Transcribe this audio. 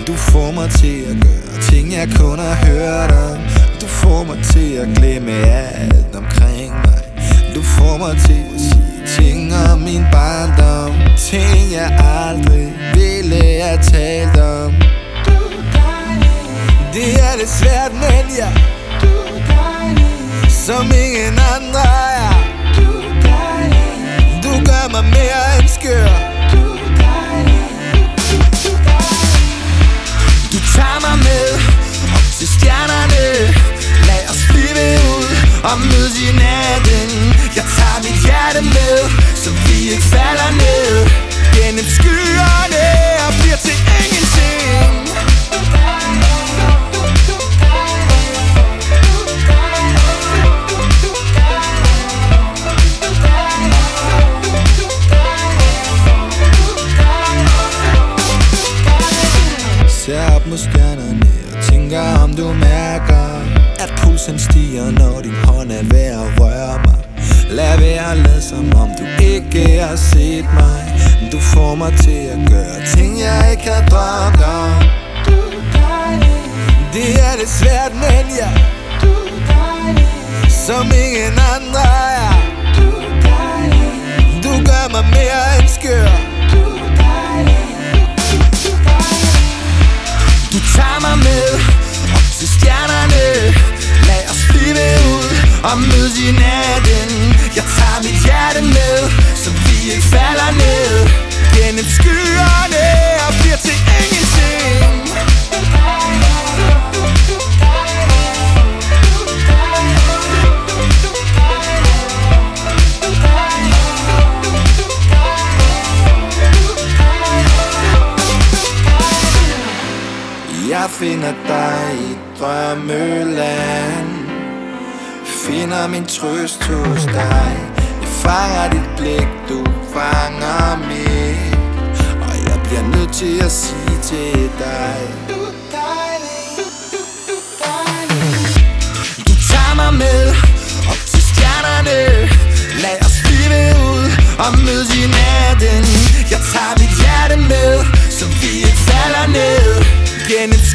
Du får mig til at gøre ting jeg kun har hørt om. Du får mig til at glemme alt omkring mig. Du får mig til at sige ting om min barndom, ting jeg aldrig ville have talt om. Det er lidt svært, men ja, som ingen andre er. Du gør mig mere end skør. Du tager mig med op til stjernerne. Lad os flyve ud og mødes i natten. Jeg tager mit hjerte med, så vi ikke falder ned gennem skyerne og bliver til ingenting. Ser op mod stjernerne og tænker om du mærker, at pulsen stiger, når din hånd er ved at røre mig. Lad være at lade som om du ikke har set mig. Du får mig til at gøre ting jeg ikke har drømt om. Det er lidt svært, men ja, som ingen andre er. Du gør mig mere end skør. Du tager mig med op til stjernerne. Lad os flyve ud og mødes i natten. Jeg tager mit hjerte med, så vi ikke falder ned gennem skyerne og bliver til ingenting. Jeg finder dig i drømmeland, finder min trøst hos dig. Jeg fanger dit blik, du fanger mig, og jeg bliver nødt til at sige til dig: Du tager mig med op til stjernerne. Lad os flyve ud og mødes i natten. Jeg tager mit hjerte med, så vi ikke falder ned gennem